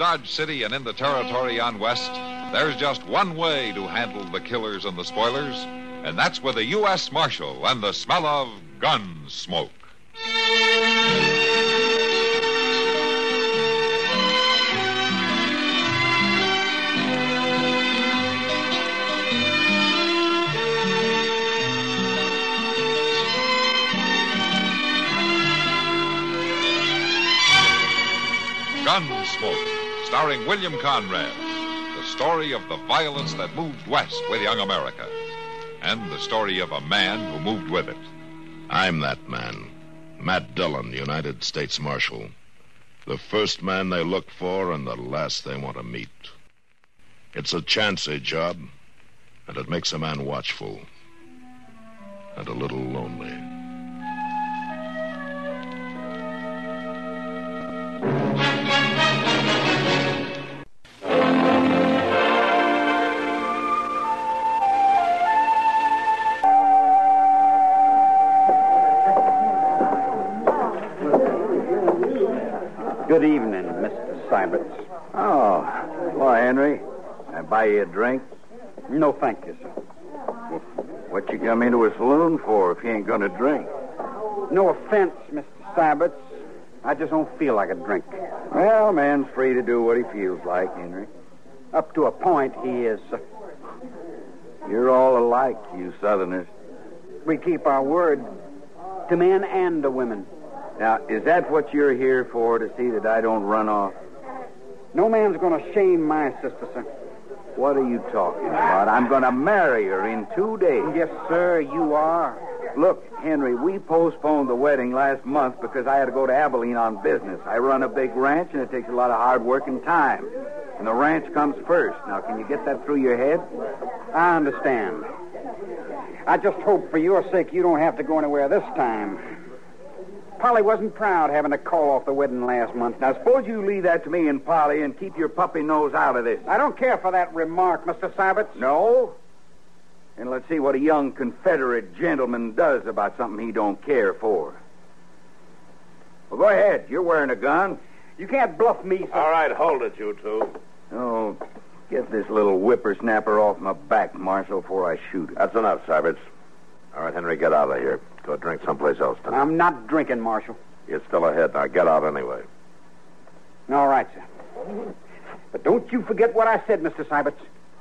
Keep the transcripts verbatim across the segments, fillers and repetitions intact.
Dodge City and in the territory on west, there's just one way to handle the killers and the spoilers, and that's with a U S Marshal and the smell of gun smoke. Gunsmoke, starring William Conrad. The story of the violence that moved west with young America. And the story of a man who moved with it. I'm that man. Matt Dillon, United States Marshal. The first man they look for and the last they want to meet. It's a chancy job, and it makes a man watchful. And a little lonely. Good evening, Mister Syberts. Oh, well, Henry, can I buy you a drink? No, thank you, sir. Well, what you come into a saloon for if you ain't gonna drink? No offense, Mister Syberts. I just don't feel like a drink. Well, man's free to do what he feels like, Henry. Up to a point, he is, sir. You're all alike, you Southerners. We keep our word to men and to women. Now, is that what you're here for, to see that I don't run off? No man's going to shame my sister, sir. What are you talking about? I'm going to marry her in two days. Yes, sir, you are. Look, Henry, we postponed the wedding last month because I had to go to Abilene on business. I run a big ranch, and it takes a lot of hard work and time. And the ranch comes first. Now, can you get that through your head? I understand. I just hope for your sake you don't have to go anywhere this time. Polly wasn't proud having to call off the wedding last month. Now, suppose you leave that to me and Polly and keep your puppy nose out of this. I don't care for that remark, Mister Syberts. No? And let's see what a young Confederate gentleman does about something he don't care for. Well, go ahead. You're wearing a gun. You can't bluff me, sir. All right, hold it, you two. Oh, get this little whippersnapper off my back, Marshal, before I shoot him. That's enough, Syberts. All right, Henry, get out of here. Go drink someplace else tonight. I'm not drinking, Marshal. You're still ahead. Now get out anyway. All right, sir. But don't you forget what I said, Mister Syberts.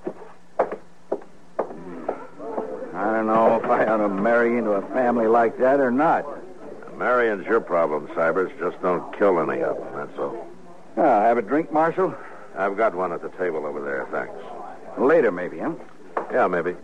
I don't know if I ought to marry into a family like that or not. Marrying's your problem, Syberts. Just don't kill any of them, that's all. Ah, have a drink, Marshal? I've got one at the table over there, thanks. Later, maybe, huh? Yeah, maybe.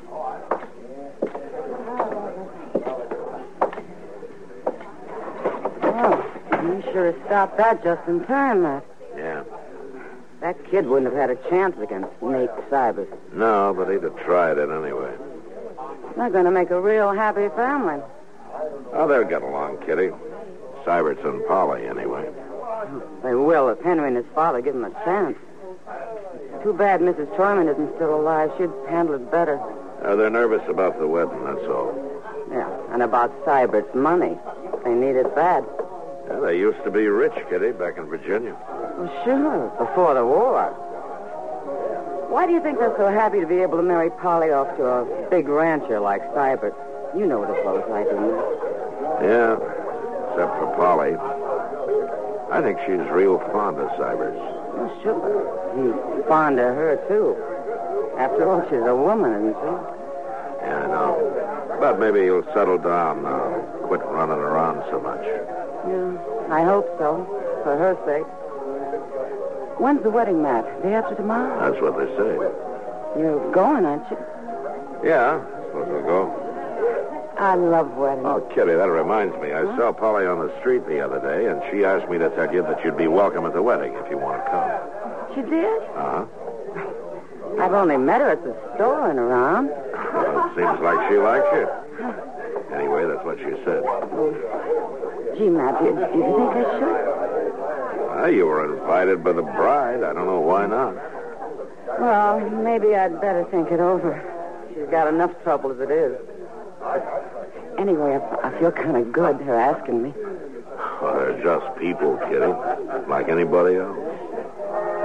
You sure stopped that just in time, Matt. Yeah. That kid wouldn't have had a chance against Nate Syberts. No, but he'd have tried it anyway. They're going to make a real happy family. Oh, they'll get along, Kitty. Syberts and Polly, anyway. They will if Henry and his father give them a chance. Too bad Missus Troyman isn't still alive. She'd handle it better. Uh, they're nervous about the wedding, that's all. Yeah, and about Syberts' money. They need it bad. Yeah, they used to be rich, Kitty, back in Virginia. Well, sure, before the war. Why do you think they're so happy to be able to marry Polly off to a big rancher like Syberts? You know the fellows like him. Yeah, except for Polly. I think she's real fond of Syberts. Well, sure. He's fond of her, too. After all, she's a woman, isn't she? Yeah, I know. But maybe he'll settle down now. Quit running around so much. Yeah, I hope so. For her sake. When's the wedding, Matt? Day after tomorrow? That's what they say. You're going, aren't you? Yeah, I suppose we'll go. I love weddings. Oh, Kitty, that reminds me. I huh? saw Polly on the street the other day, and she asked me to tell you that you'd be welcome at the wedding if you want to come. She did? Uh-huh. I've only met her at the store and around. Well, it seems like she likes you. Anyway, that's what she said. Oh. Gee, Matt, do you, do you think I should? Well, you were invited by the bride. I don't know why not. Well, maybe I'd better think it over. She's got enough trouble as it is. Anyway, I, I feel kind of good, her asking me. Well, they're just people, Kitty. Like anybody else.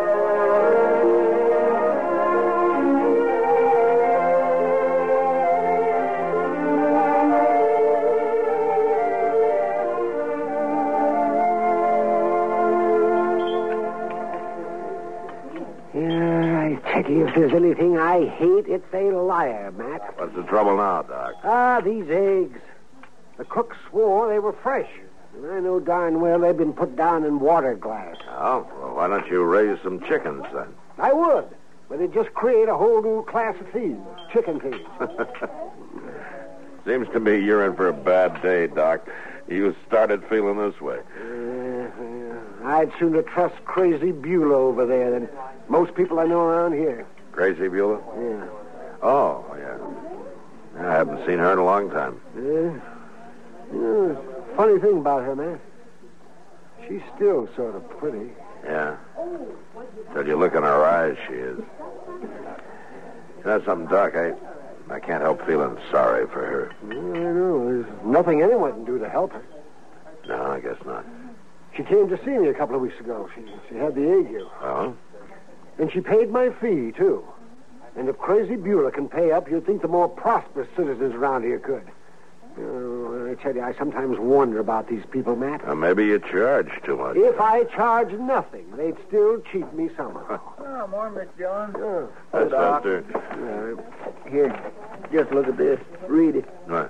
I tell you, if there's anything I hate, it's a liar, Matt. What's the trouble now, Doc? Ah, these eggs. The cook swore they were fresh. And I know darn well they've been put down in water glass. Oh, well, why don't you raise some chickens then? I would, but it'd just create a whole new class of thieves, chicken thieves. Seems to me you're in for a bad day, Doc. You started feeling this way. Uh, I'd sooner trust Crazy Beulah over there than most people I know around here. Crazy Beulah? Yeah. Oh, yeah. I haven't seen her in a long time. Yeah. Yeah. Funny thing about her, man. She's still sort of pretty. Yeah. Till you look in her eyes, she is. You know something, Doc? I, I can't help feeling sorry for her. Yeah, I know. There's nothing anyone can do to help her. No, I guess not. She came to see me a couple of weeks ago. She, she had the ague. Oh? And she paid my fee, too. And if Crazy Beulah can pay up, you'd think the more prosperous citizens around here could. Oh, I tell you, I sometimes wonder about these people, Matt. Uh, maybe you charge too much. If I charge nothing, they'd still cheat me somehow. Oh, morning, Mister John. Oh. That's Doc. Chester. Uh, here, just look at this. Read it. Right.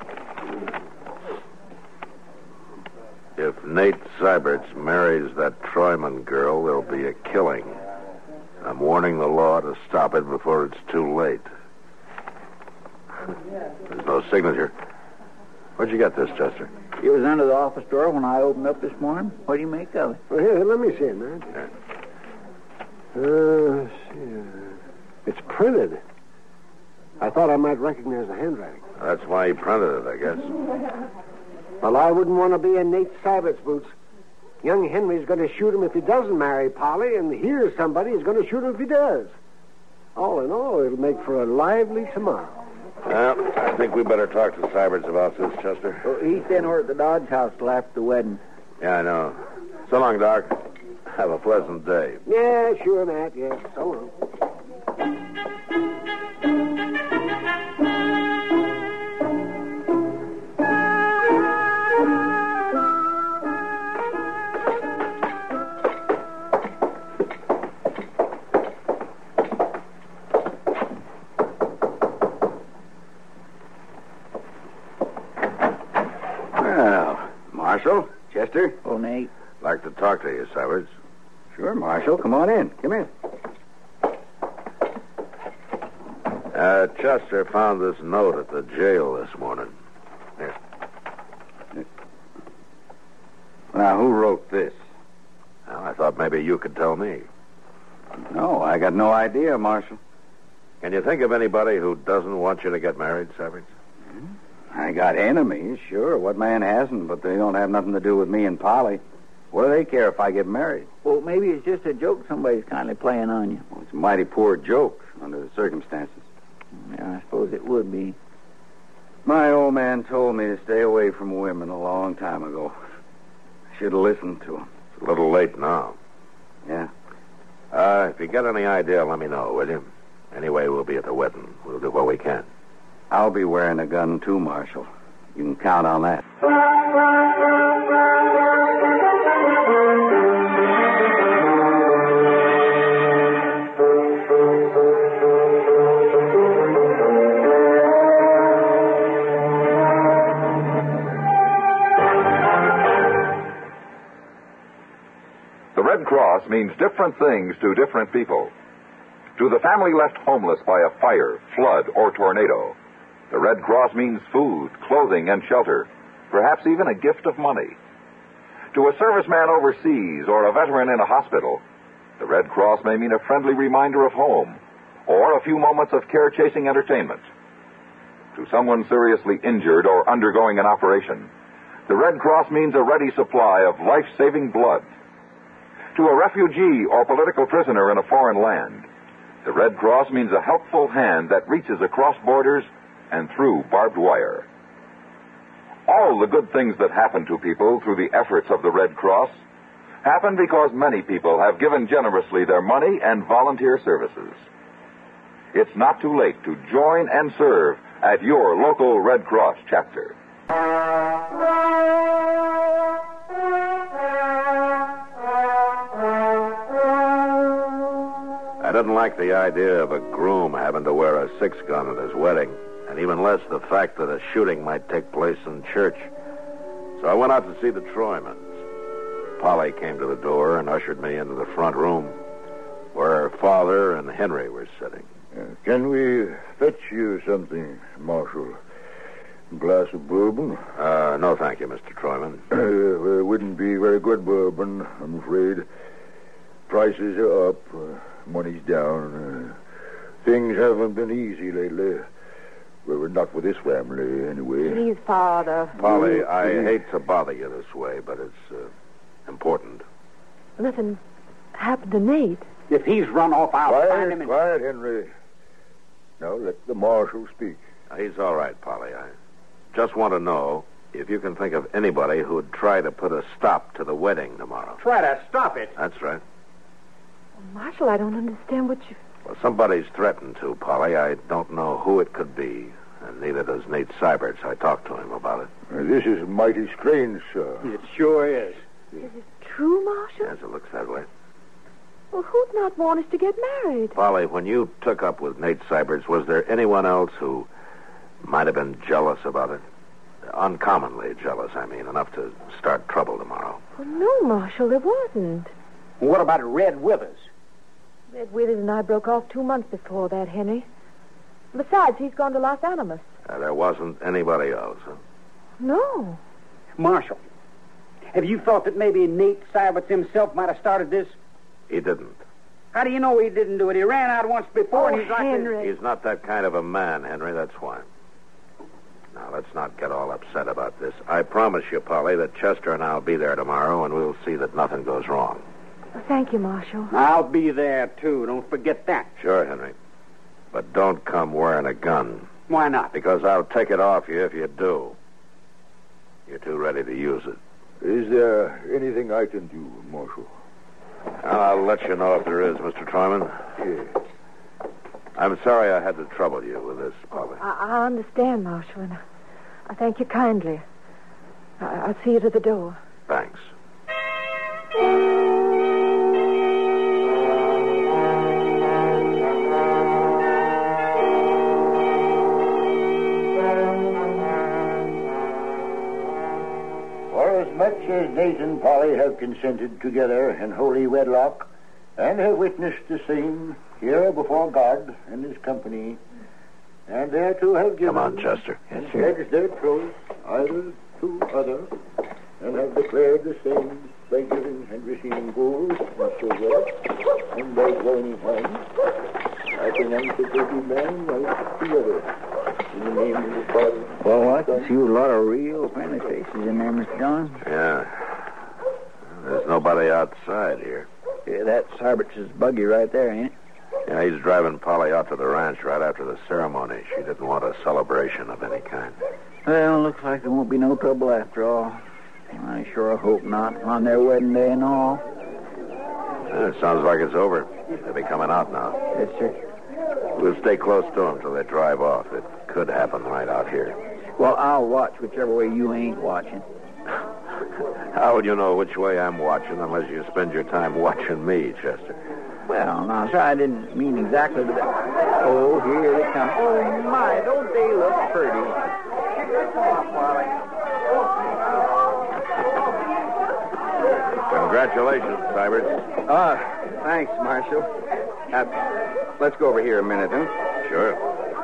If Nate Syberts marries that Troyman girl, there'll be a killing. I'm warning the law to stop it before it's too late. There's no signature. Where'd you get this, Chester? It was under the office door when I opened up this morning. What do you make of it? Well, here, let me see it, man. Yeah. Uh, let's see. Uh, it's printed. I thought I might recognize the handwriting. That's why he printed it, I guess. Well, I wouldn't want to be in Nate Sybert's boots. Young Henry's going to shoot him if he doesn't marry Polly, and here's somebody who's going to shoot him if he does. All in all, it'll make for a lively tomorrow. Well, I think we better talk to Syberts about this, Chester. Oh, he's staying over at the Dodge house till after the wedding. Yeah, I know. So long, Doc. Have a pleasant day. Yeah, sure, Matt. Yeah, so long. Well, Marshal, Chester. Oh, Nate. Like to talk to you, Syberts. Sure, Marshal. Come on in. Come in. Uh, Chester found this note at the jail this morning. Here. Now, who wrote this? Well, I thought maybe you could tell me. No, I got no idea, Marshal. Can you think of anybody who doesn't want you to get married, Syberts? I got enemies, sure. What man hasn't? But they don't have nothing to do with me and Polly. What do they care if I get married? Well, maybe it's just a joke somebody's kindly playing on you. Well, it's a mighty poor joke under the circumstances. Yeah, I suppose it would be. My old man told me to stay away from women a long time ago. I should have listened to him. It's a little late now. Yeah. Uh, if you get any idea, let me know, will you? Anyway, we'll be at the wedding. We'll do what we can. I'll be wearing a gun, too, Marshal. You can count on that. The Red Cross means different things to different people. To the family left homeless by a fire, flood, or tornado, the Red Cross means food, clothing, and shelter, perhaps even a gift of money. To a serviceman overseas or a veteran in a hospital, the Red Cross may mean a friendly reminder of home or a few moments of care-chasing entertainment. To someone seriously injured or undergoing an operation, the Red Cross means a ready supply of life-saving blood. To a refugee or political prisoner in a foreign land, the Red Cross means a helpful hand that reaches across borders and through barbed wire. All the good things that happen to people through the efforts of the Red Cross happen because many people have given generously their money and volunteer services. It's not too late to join and serve at your local Red Cross chapter. And didn't like the idea of a groom having to wear a six-gun at his wedding, and even less the fact that a shooting might take place in church. So I went out to see the Troymans. Polly came to the door and ushered me into the front room, where her father and Henry were sitting. Uh, can we fetch you something, Marshal? A glass of bourbon? Uh, no, thank you, Mister Troyman. Uh, well, it wouldn't be very good bourbon, I'm afraid. Prices are up, uh, money's down. Uh, things haven't been easy lately. Well, not with this family, anyway. Please, Father. Polly, I hate to bother you this way, but it's uh, important. Nothing happened to Nate. If he's run off, I'll quiet, find him. And... Quiet, Henry. Now let the marshal speak. Uh, he's all right, Polly. I just want to know if you can think of anybody who'd try to put a stop to the wedding tomorrow. Try to stop it? That's right. Well, Marshal, I don't understand what you... Well, somebody's threatened to, Polly. I don't know who it could be, and neither does Nate Seiberts. I talked to him about it. Uh, this is mighty strange, sir. It sure is. Is it true, Marshal? Yes, it looks that way. Well, who'd not want us to get married? Polly, when you took up with Nate Seiberts, was there anyone else who might have been jealous about it? Uncommonly jealous, I mean, enough to start trouble tomorrow. Well, no, Marshal, there wasn't. What about Red Withers? Red Withers and I broke off two months before that, Henry. Besides, he's gone to Los Animas. Uh, there wasn't anybody else, huh? No. Marshal, have you thought that maybe Nate Seiberts himself might have started this? He didn't. How do you know he didn't do it? He ran out once before, Oh, and he's like... Henry. He's not that kind of a man, Henry, that's why. Now, let's not get all upset about this. I promise you, Polly, that Chester and I'll be there tomorrow, and we'll see that nothing goes wrong. Well, thank you, Marshal. I'll be there, too. Don't forget that. Sure, Henry. But don't come wearing a gun. Why not? Because I'll take it off you if you do. You're too ready to use it. Is there anything I can do, Marshal? I'll let you know if there is, Mister Troyman. Yes. I'm sorry I had to trouble you with this, Polly. I, I understand, Marshal, and I, I thank you kindly. I, I'll see you to the door. Thanks. Much as Nate and Polly have consented together in holy wedlock and have witnessed the same here before God and his company, and they too have given... Come on, Chester. Yes, sir. Pledged their troth either to other, and have declared the same by giving and receiving gold and silver, and by joining hands, I pronounce that they be man like together. In the name of the Father. Well, I can see a lot of real friendly faces in there, Mister John. Yeah. There's nobody outside here. Yeah, that's Seiberts' buggy right there, ain't it? Yeah, he's driving Polly out to the ranch right after the ceremony. She didn't want a celebration of any kind. Well, looks like there won't be no trouble after all. I sure hope not, on their wedding day and all. Yeah, it sounds like it's over. They'll be coming out now. Yes, sir. We'll stay close to them till they drive off. It could happen right out here. Well, I'll watch whichever way you ain't watching. How would you know which way I'm watching unless you spend your time watching me, Chester? Well, now, sir, I didn't mean exactly that. Oh, here they come. Oh, my, don't they look pretty? Congratulations, Seiberts. Ah, thanks, Marshal. Uh, let's go over here a minute, huh? Sure.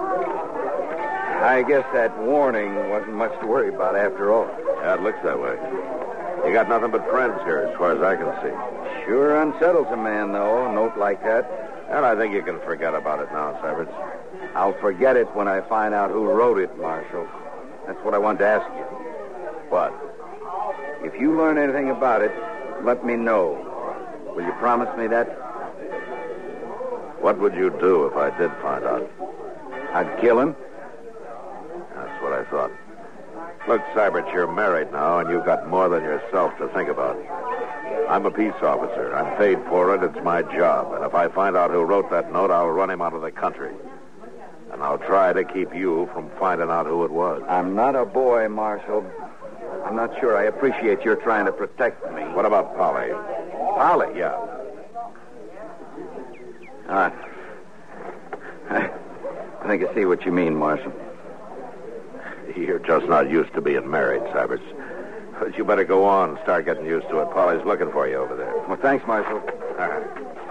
I guess that warning wasn't much to worry about after all. Yeah, it looks that way. You got nothing but friends here, as far as I can see. Sure unsettles a man, though, a note like that. And I think you can forget about it now, Seiberts. I'll forget it when I find out who wrote it, Marshal. That's what I wanted to ask you. What? If you learn anything about it, let me know. Will you promise me that? What would you do if I did find out? I'd kill him. That's what I thought. Look, Seiberts, you're married now, and you've got more than yourself to think about. I'm a peace officer. I'm paid for it. It's my job. And if I find out who wrote that note, I'll run him out of the country. And I'll try to keep you from finding out who it was. I'm not a boy, Marshal. I'm not sure I appreciate your trying to protect me. What about Polly? Polly? Yeah. Uh, I, I think I see what you mean, Marshal. You're just not used to being married, Cybert. But you better go on and start getting used to it. Polly's looking for you over there. Well, thanks, Marshal. All right.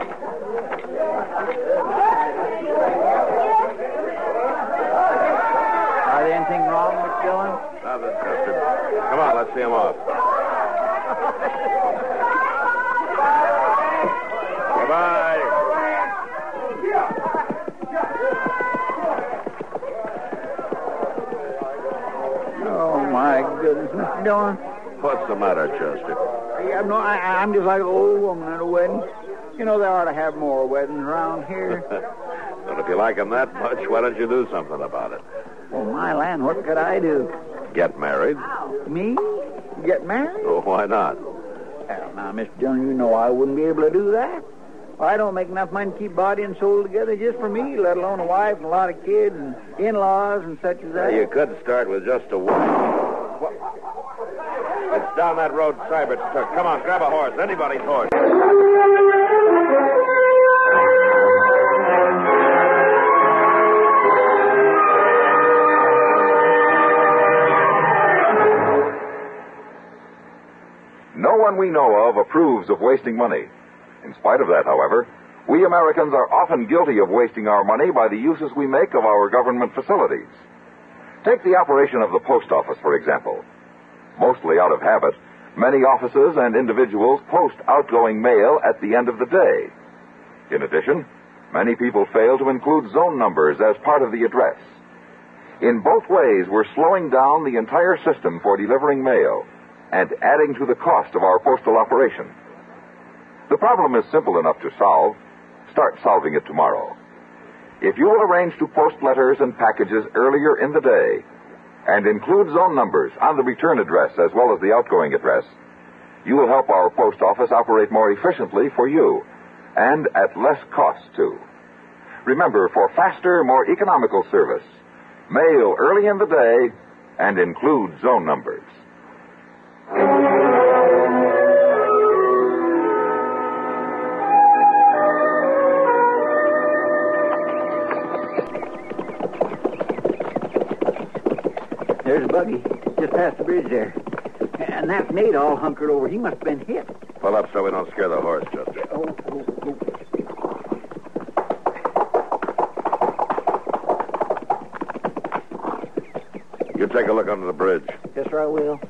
Are there anything wrong with Dillon? Nothing, Chester. Come on, let's see him off. Goodbye. Oh, my goodness, Mister Dillon. What's the matter, Chester? Yeah, no, I, I'm just like an old woman at a wedding. You know, they ought to have more weddings around here. Well, if you like him that much, why don't you do something about it? Oh, my land, what could I do? Get married? Me? Get married? Oh, why not? Well, now, Mister Dillon, you know I wouldn't be able to do that. I don't make enough money to keep body and soul together just for me, let alone a wife and a lot of kids and in-laws and such as that. Well, you could start with just a wife. It's down that road Cybert took. Come on, grab a horse. Anybody's horse. No one we know of approves of wasting money. In spite of that, however, we Americans are often guilty of wasting our money by the uses we make of our government facilities. Take the operation of the post office, for example. Mostly out of habit, many offices and individuals post outgoing mail at the end of the day. In addition, many people fail to include zone numbers as part of the address. In both ways, we're slowing down the entire system for delivering mail and adding to the cost of our postal operation. The problem is simple enough to solve. Start solving it tomorrow. If you will arrange to post letters and packages earlier in the day and include zone numbers on the return address as well as the outgoing address, you will help our post office operate more efficiently for you and at less cost, too. Remember, for faster, more economical service, mail early in the day and include zone numbers. There's a buggy just past the bridge there. And that's Nate all hunkered over. He must have been hit. Pull up so we don't scare the horse, Chester. Oh, oh, oh. You take a look under the bridge. Yes, sir, I will.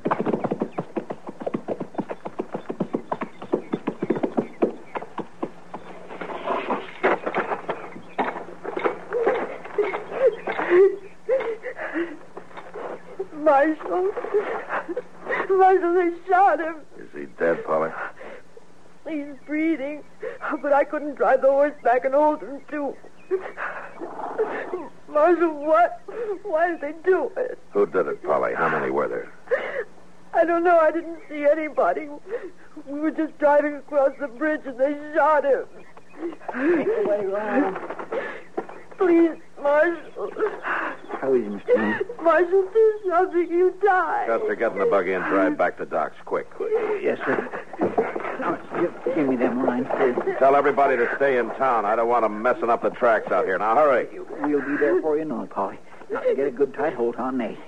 Marshal. Marshal, they shot him. Is he dead, Polly? He's breathing. But I couldn't drive the horse back and hold him, too. Marshal, what? Why did they do it? Who did it, Polly? How many were there? I don't know. I didn't see anybody. We were just driving across the bridge and they shot him. Take the way around. Please, Marshal. How is he, Mister Dillon? Marshal, do something. You die. Chester, get in the buggy and drive back to docks, quick. Yes, sir. Now, give, give me them lines, please. Tell everybody to stay in town. I don't want them messing up the tracks out here. Now, hurry. We'll be there for you, no, Polly. Now, get a good tight hold on Nate.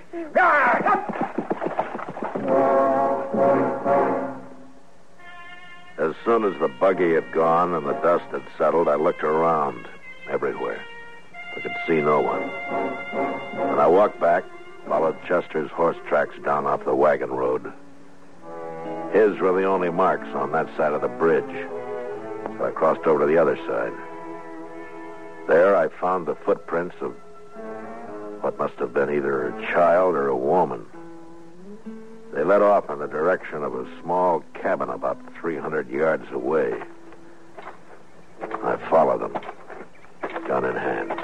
As soon as the buggy had gone and the dust had settled, I looked around everywhere. I could see no one. And I walked back, followed Chester's horse tracks down off the wagon road. His were the only marks on that side of the bridge. So I crossed over to the other side. There I found the footprints of what must have been either a child or a woman. They led off in the direction of a small cabin about three hundred yards away. I followed them, gun in hand.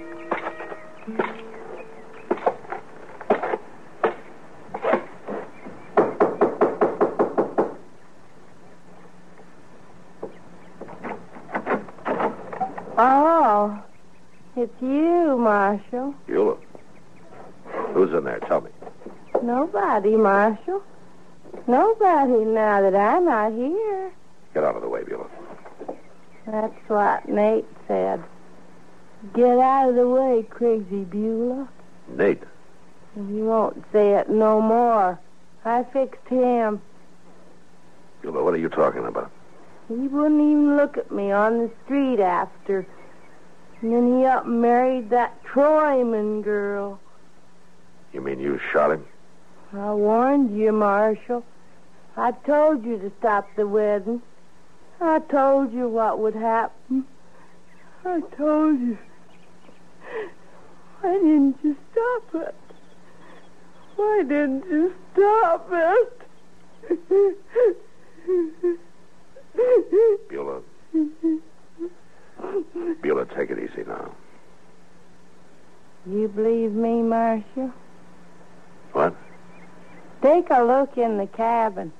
Oh, it's you, Marshal. Beulah. Who's in there? Tell me. Nobody, Marshal. Nobody now that I'm not here. Get out of the way, Beulah. That's what Nate said. Get out of the way, Crazy Beulah. Nate? He won't say it no more. I fixed him. Beulah, what are you talking about? He wouldn't even look at me on the street after. And then he up and married that Troyman girl. You mean you shot him? I warned you, Marshal. I told you to stop the wedding. I told you what would happen. I told you. Why didn't you stop it? Why didn't you stop it? Beulah. Beulah, take it easy now. You believe me, Marshal? What? Take a look in the cabin.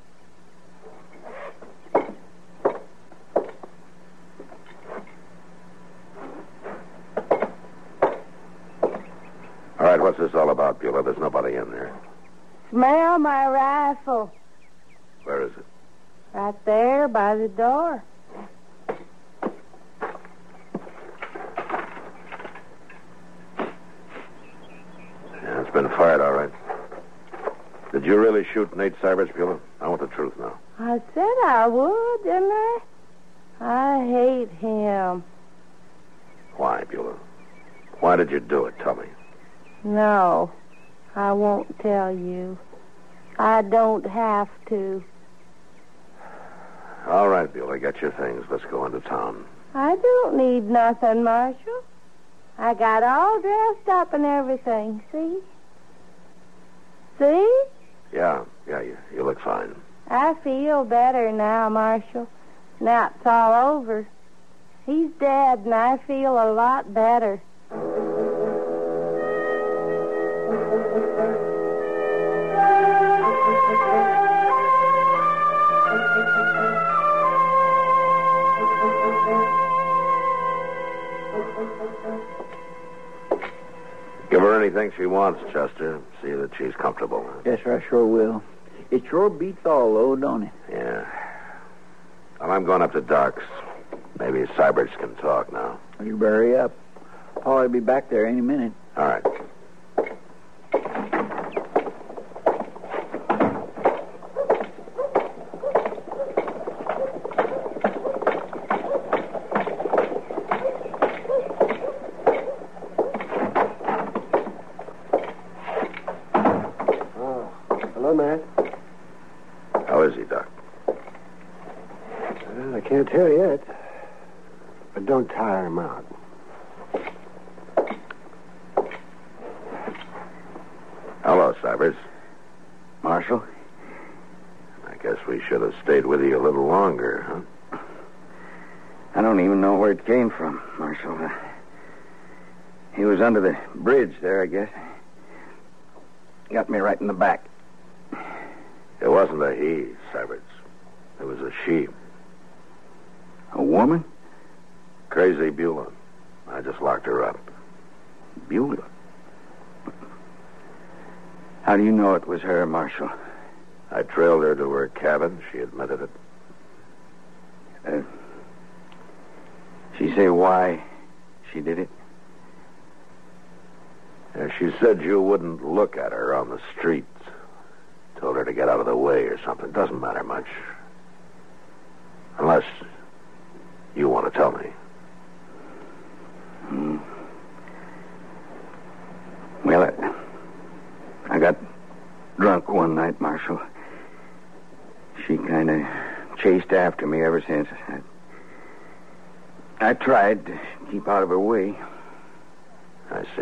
All right, what's this all about, Beulah? There's nobody in there. Smell my rifle. Where is it? Right there by the door. Yeah, it's been fired, all right. Did you really shoot Nate Cybert, Beulah? I want the truth now. I said I would, didn't I? I hate him. Why, Beulah? Why did you do it? Tell me. No, I won't tell you. I don't have to. All right, Beulah, get your things. Let's go into town. I don't need nothing, Marshal. I got all dressed up and everything, see? See? Yeah, yeah, you, you look fine. I feel better now, Marshal. Now it's all over. He's dead, and I feel a lot better. Give her anything she wants, Chester. See that she's comfortable. Yes, sir, I sure will. It sure beats all, though, don't it? Yeah. Well, I'm going up to Doc's. Maybe Cyberts can talk now. You better hurry up. Paul will be back there any minute. All right. Hello, Matt. How is he, Doc? Well, I can't tell yet. But don't tire him out. Hello, Cybers. Marshal? I guess we should have stayed with you a little longer, huh? I don't even know where it came from, Marshal. Uh, he was under the bridge there, I guess. Got me right in the back. It wasn't a he, Cybers. It was a she. A woman? Crazy Beulah. I just locked her up. Beulah? How do you know it was her, Marshal? I trailed her to her cabin. She admitted it. Uh, she say why she did it? Yeah, she said you wouldn't look at her on the street. Told her to get out of the way or something. Doesn't matter much. Unless you want to tell me. Hmm. Well, I, I got drunk one night, Marshal. She kind of chased after me ever since. I, I tried to keep out of her way. I see.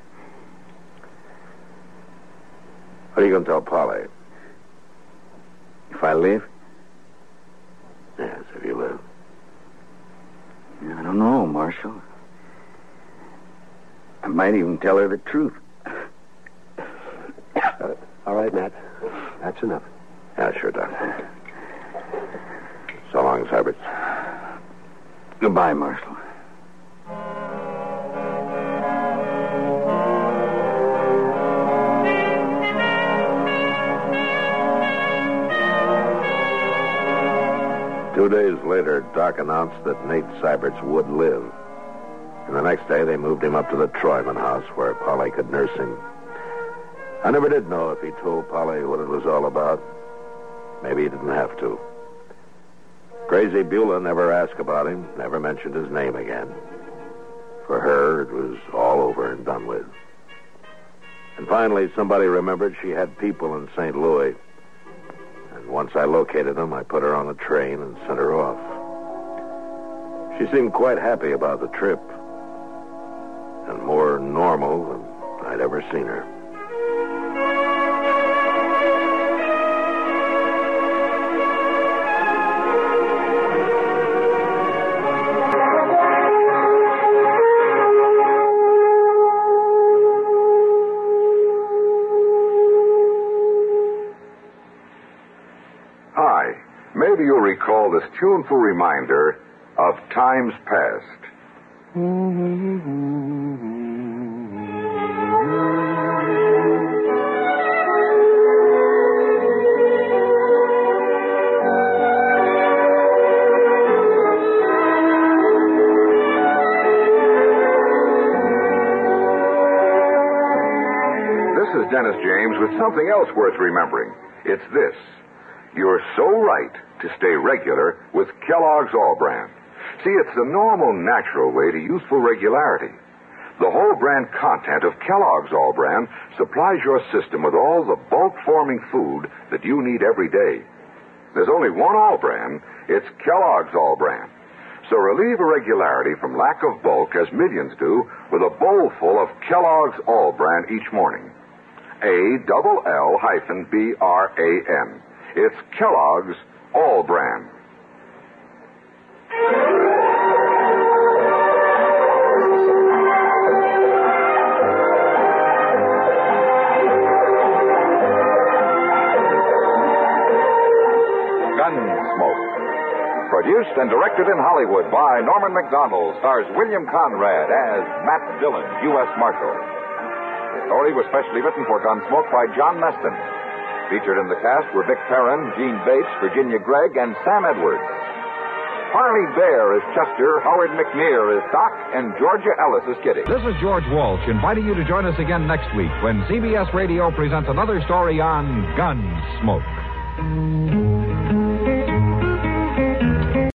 What are you going to tell Polly? If I live? Yes, if you live. I don't know, Marshal. I might even tell her the truth. Uh, all right, Matt. That's enough. Yeah, sure, Doc. So long, Cybert. Goodbye, Marshal. Two days later, Doc announced that Nate Syberts would live. And the next day, they moved him up to the Troyman house where Polly could nurse him. I never did know if he told Polly what it was all about. Maybe he didn't have to. Crazy Beulah never asked about him, never mentioned his name again. For her, it was all over and done with. And finally, somebody remembered she had people in Saint Louis. And once I located them, I put her on a train and sent her off. She seemed quite happy about the trip, and more normal than I'd ever seen her. Maybe you'll recall this tuneful reminder of times past. This is Dennis James with something else worth remembering. It's this. You're so right to stay regular with Kellogg's All-Bran. See, it's the normal, natural way to useful regularity. The whole brand content of Kellogg's All-Bran supplies your system with all the bulk-forming food that you need every day. There's only one All-Bran. It's Kellogg's All-Bran. So relieve irregularity from lack of bulk, as millions do, with a bowl full of Kellogg's All-Bran each morning. A double L hyphen B R A N. It's Kellogg's All-Bran. Gunsmoke. Produced and directed in Hollywood by Norman Macdonald, stars William Conrad as Matt Dillon, U S Marshal. The story was specially written for Gunsmoke by John Meston. Featured in the cast were Vic Perrin, Gene Bates, Virginia Gregg, and Sam Edwards. Parley Bear is Chester, Howard McNear is Doc, and Georgia Ellis is Kitty. This is George Walsh inviting you to join us again next week when C B S Radio presents another story on Gunsmoke.